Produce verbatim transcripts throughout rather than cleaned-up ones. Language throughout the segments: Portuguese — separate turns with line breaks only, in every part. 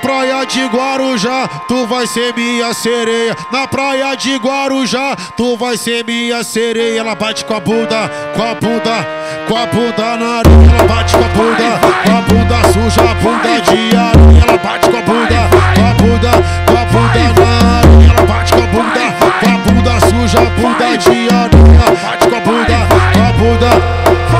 praia de Guarujá, tu vai ser minha sereia. Na praia de Guarujá, tu vai ser minha sereia. Ela bate com a bunda, com a bunda, com a bunda na areia. Ela bate com a bunda, com a bunda suja, a bunda de areia. Ela bate com a bunda, com a bunda, com a bunda na areia. Ela bate com a bunda, com a bunda suja, a bunda de areia. Ela bate com a bunda, com a bunda.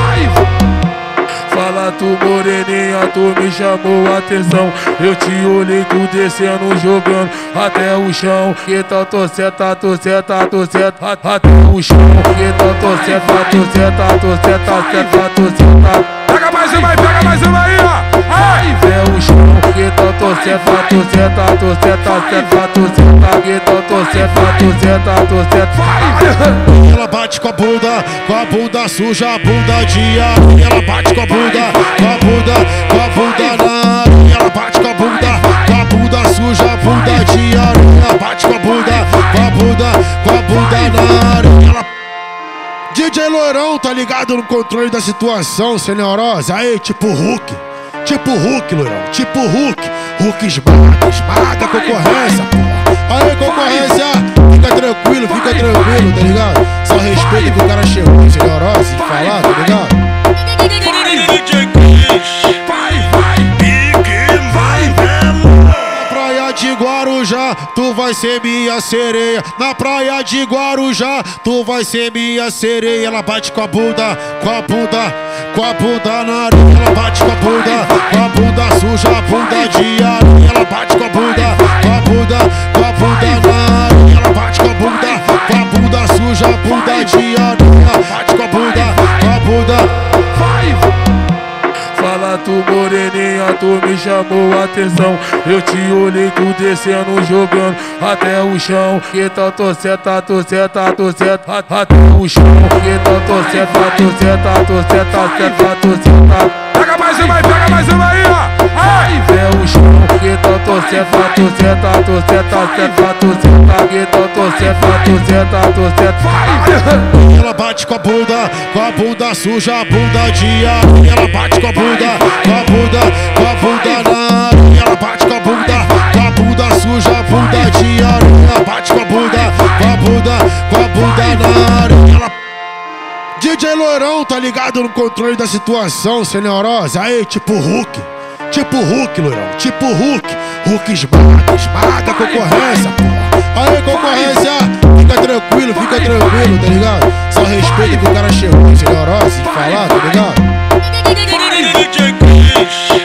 Fala tu moreninha, tu me chamou a atenção. Eu te olhei, tu descendo, jogando até o chão. Que tal tu seta, tu seta, tu seta até o chão. Que tal tu seta, tu seta, tu seta, seta, tu seta. Pega mais uma aí, pega mais uma aí, ó. Ai, vê o chão. Que tal tu seta, tu seta, tu seta, seta, tu seta. Que tal tu seta, tu seta, tu seta.
Ela bate com a bunda, com a bunda suja, a bunda de areia. Ela bate com a bunda, com a bunda, com a bunda na areia. Ela bate com a bunda, com a bunda suja, a bunda de areia. Ela bate com a bunda, com a bunda, com a bunda na areia. Ela... D J Lourão, tá ligado no controle da situação, senhorosa? Aí, tipo Hulk, tipo Hulk, Lourão, tipo Hulk. Hulk esmaga, esmaga a concorrência, porra. Aí, concorrência, fica tranquilo, fica tranquilo, tá ligado? Só respeita que o cara chegou, senhorosa, de falar, tá ligado? De Guarujá, tu vai ser minha sereia. Na praia de Guarujá, tu vai ser minha sereia. Ela bate com a bunda, com a bunda, com a bunda na areia. Ela bate com a bunda, com a bunda suja, a bunda de areia. Ela bate com a bunda, com a bunda, com a bunda na areia. Ela bate com a bunda, com a bunda suja, a bunda de areia. Ela bate com a bunda, com a bunda.
Fala tu moreninha, tu me chamou a atenção. Eu te olhei, tu descendo, jogando até o chão. Que tal tu seta, tu seta, tu seta até o chão. Que tal tu seta, tu seta, tu seta, seta, tu seta. Pega mais uma aí, pega mais uma aí, ó. Ai, vê o chão. Que tal tu seta, tu seta, tu seta, seta, tu seta. Que tal tu seta, tu seta, tu seta.
Ela bate com a bunda, com a bunda suja, a bunda de areia. Ela bate com a bunda, com a bunda, com a bunda na areia. Ela bate com a bunda, com a bunda suja, a bunda de areia. Ela bate com a bunda, com a bunda, com a bunda na areia. Ela... D J Lourão, tá ligado no controle da situação, senhorosa? Aí, tipo Hulk, tipo Hulk, Lourão, tipo Hulk. Hulk esmaga, esmaga a concorrência, porra. Aí, concorrência, fica tranquilo, fica tranquilo, tá ligado? Só respeita que o cara chegou, senhorosa, de falar, tá ligado?
D J Chris.